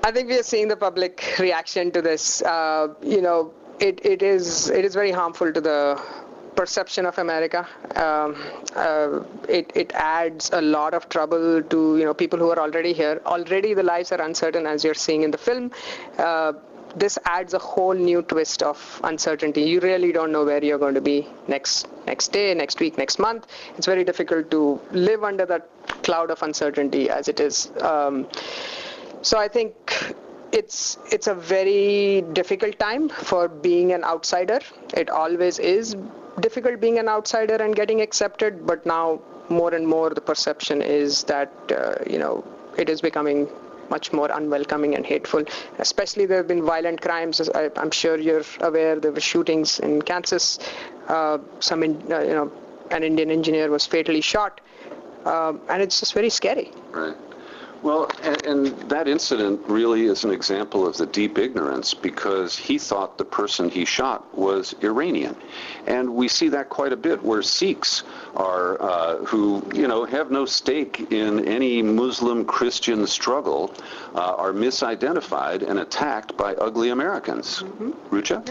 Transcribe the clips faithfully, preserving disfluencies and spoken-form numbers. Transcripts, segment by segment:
I think we are seeing the public reaction to this. Uh, you know, it, it is it is very harmful to the perception of America. Um, uh, it it adds a lot of trouble to you know people who are already here. Already the lives are uncertain, as you're seeing in the film. Uh, this adds a whole new twist of uncertainty. You really don't know where you're going to be next next day, next week, next month. It's very difficult to live under that cloud of uncertainty as it is. Um, so I think it's it's a very difficult time for being an outsider. It always is difficult being an outsider and getting accepted, but now more and more the perception is that uh, you know it is becoming much more unwelcoming and hateful. Especially there have been violent crimes. I, I'm sure you're aware there were shootings in Kansas. Uh, some in, uh, you know an Indian engineer was fatally shot, um, and it's just very scary. Right. Well, and, and that incident really is an example of the deep ignorance, because he thought the person he shot was Iranian. And we see that quite a bit where Sikhs are, uh, who, you know, have no stake in any Muslim-Christian struggle, uh, are misidentified and attacked by ugly Americans. Mm-hmm. Rucha?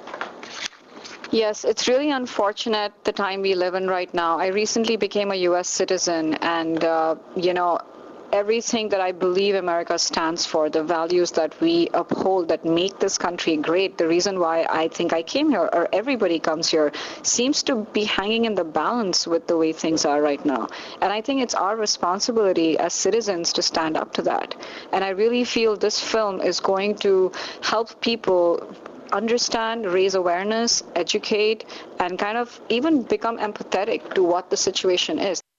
Yes, it's really unfortunate the time we live in right now. I recently became a U S citizen, and, uh, you know, everything that I believe America stands for, the values that we uphold that make this country great, the reason why I think I came here, or everybody comes here, seems to be hanging in the balance with the way things are right now. And I think it's our responsibility as citizens to stand up to that. And I really feel this film is going to help people understand, raise awareness, educate, and kind of even become empathetic to what the situation is.